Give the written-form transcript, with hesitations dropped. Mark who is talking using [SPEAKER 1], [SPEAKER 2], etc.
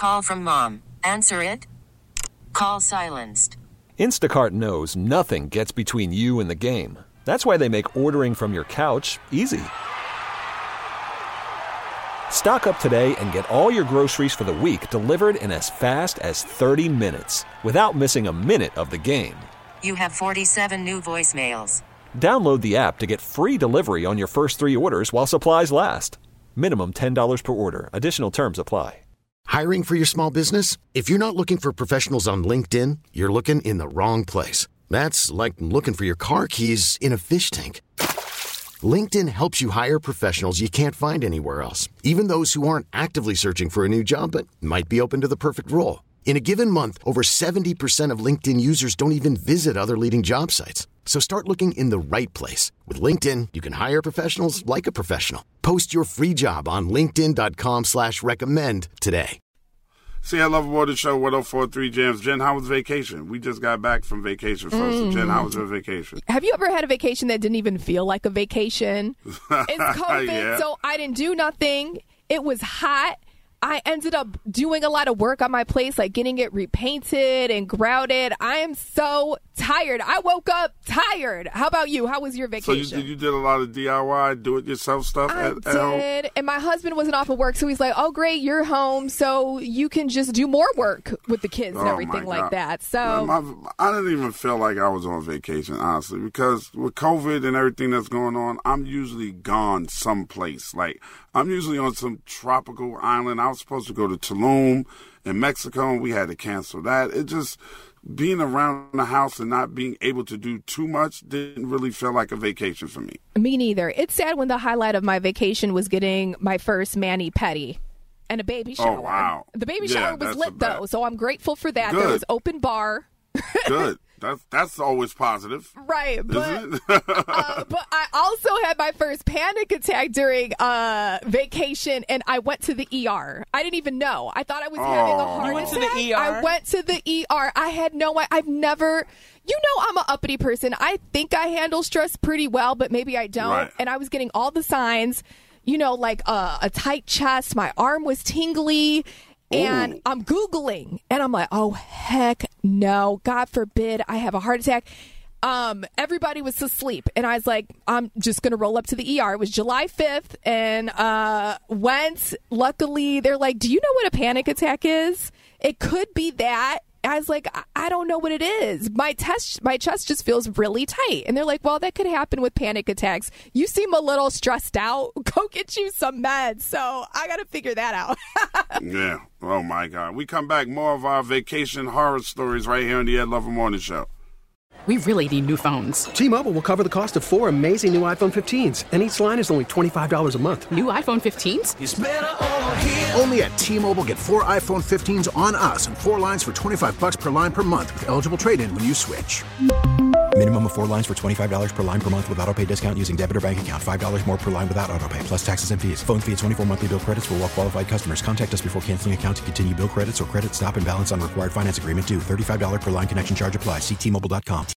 [SPEAKER 1] call from mom. Answer it. Call silenced.
[SPEAKER 2] Instacart knows nothing gets between you and the game. That's why they make ordering from your couch easy. Stock up today and get all your groceries for the week delivered in as fast as 30 minutes without missing a minute of the game.
[SPEAKER 1] You have 47 new voicemails.
[SPEAKER 2] Download the app to get free delivery on your first 3 orders while supplies last. Minimum $10 per order. Additional terms apply.
[SPEAKER 3] Hiring for your small business? If you're not looking for professionals on LinkedIn, you're looking in the wrong place. That's like looking for your car keys in a fish tank. LinkedIn helps you hire professionals you can't find anywhere else, even those who aren't actively searching for a new job but might be open to the perfect role. In a given month, over 70% of LinkedIn users don't even visit other leading job sites. So start looking in the right place. With LinkedIn, you can hire professionals like a professional. Post your free job on linkedin.com/recommend today.
[SPEAKER 4] See, I Love Morning Show, 104.3 Jams. Jen, how was vacation? We just got back from vacation first. So Jen, how was your vacation?
[SPEAKER 5] Have you ever had a vacation that didn't even feel like a vacation? It's COVID,
[SPEAKER 4] Yeah.
[SPEAKER 5] so I didn't do nothing. It was hot. I ended up doing a lot of work on my place, like getting it repainted and grouted. I am so tired. I woke up tired. How about you? How was your vacation?
[SPEAKER 4] So you did a lot of DIY, do-it-yourself stuff at home?
[SPEAKER 5] I did, and my husband wasn't off of work, so he's like, oh, great, you're home, so you can just do more work with the kids and everything like that. So
[SPEAKER 4] I didn't even feel like I was on vacation, honestly, because with COVID and everything that's going on, I'm usually gone someplace. Like, I'm usually on some tropical island. I was supposed to go to Tulum in Mexico, and we had to cancel that. It just, being around the house and not being able to do too much didn't really feel like a vacation for me.
[SPEAKER 5] Me neither. It's sad when the highlight of my vacation was getting my first mani-pedi and a baby shower.
[SPEAKER 4] Oh, wow.
[SPEAKER 5] The baby shower was lit, though, so I'm grateful for that. Good. There was open bar.
[SPEAKER 4] Good. That's always positive.
[SPEAKER 5] Right. But, but I also had my first panic attack during vacation, and I went to the ER. I didn't even know. I thought I was having a heart attack.
[SPEAKER 6] You went to the ER?
[SPEAKER 5] I went to the ER. I had I've never... You know, I'm an uppity person. I think I handle stress pretty well, but maybe I don't. Right. And I was getting all the signs, you know, like a tight chest. My arm was tingly. And I'm Googling, and I'm like, oh, heck no. God forbid I have a heart attack. Everybody was asleep, and I was like, I'm just going to roll up to the ER. It was July 5th, and went. Luckily, they're like, do you know what a panic attack is? It could be that. I was like, I don't know what it is. My chest just feels really tight. And they're like, well, that could happen with panic attacks. You seem a little stressed out. Go get you some meds. So I got to figure that out.
[SPEAKER 4] Yeah. Oh, my God. We come back, more of our vacation horror stories right here on the Ed Lover Morning Show.
[SPEAKER 7] We really need new phones.
[SPEAKER 8] T-Mobile will cover the cost of 4 amazing new iPhone 15s, and each line is only $25 a month.
[SPEAKER 7] New iPhone 15s?
[SPEAKER 9] It's better over here. Only at T-Mobile, get 4 iPhone 15s on us and 4 lines for $25 per line per month with eligible trade-in when you switch.
[SPEAKER 10] Minimum of 4 lines for $25 per line per month with autopay discount using debit or bank account. $5 more per line without autopay, plus taxes and fees. Phone fee at 24 monthly bill credits for well-qualified customers. Contact us before canceling account to continue bill credits or credit stop and balance on required finance agreement due. $35 per line connection charge applies. See T-Mobile.com.